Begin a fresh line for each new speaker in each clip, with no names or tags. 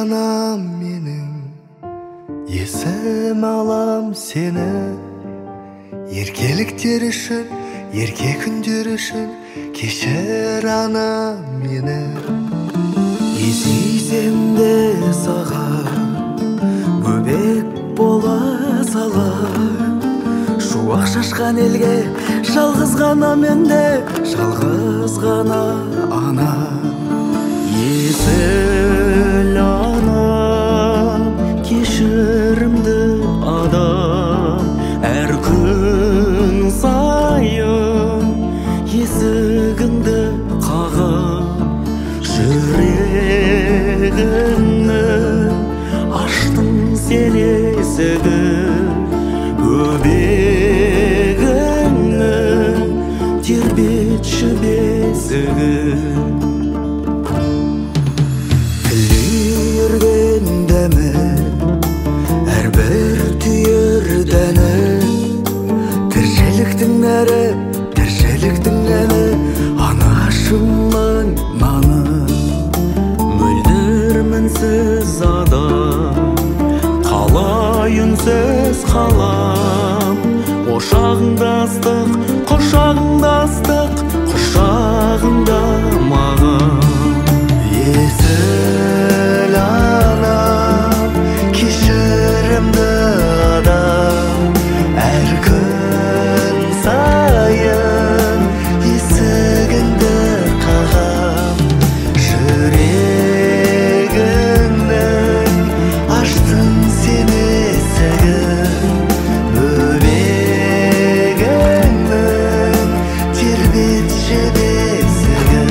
анам менің, есім алам сені. Еркеліктер үшін, ерке күндер үшін кешір анам мені. Есейсем де саған бөбек бола сала, шуақ шашқан елге жалғыз ғана менде, жалғыз ғана ана. Есіл анам, кешірімді адам, әр күн сайын есігіңді қағам. Жүрегімнің аштың сен есігін, бөбегіңнің тербетші бесігін. Тілерген дәмі әрбір түйір дәні, тіршіліктің нәрі, тіршіліктің әні, анашымның наны. Мөлдір мінсіз адам, қалай үнсіз қалам. Ошағыңда ыстық, құшағыңда ыстық, құшағыңда маған. Есіл анам, кешірімді адам, әр күн сайын есігіңді қағам. Жүрегіңнің аштың сен есігін, бөбегіңнің тербетші бесігін.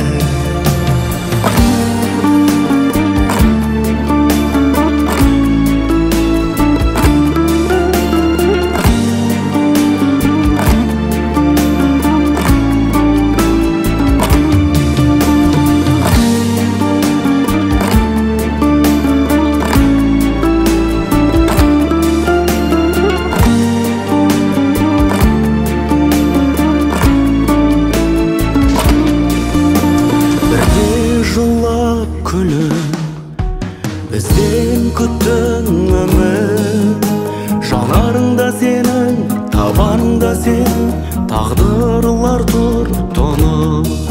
Жылап күліп бізден күттің өмір, жанарыңда сенің, табаныңда сенің тағдырлар тұр тұнып.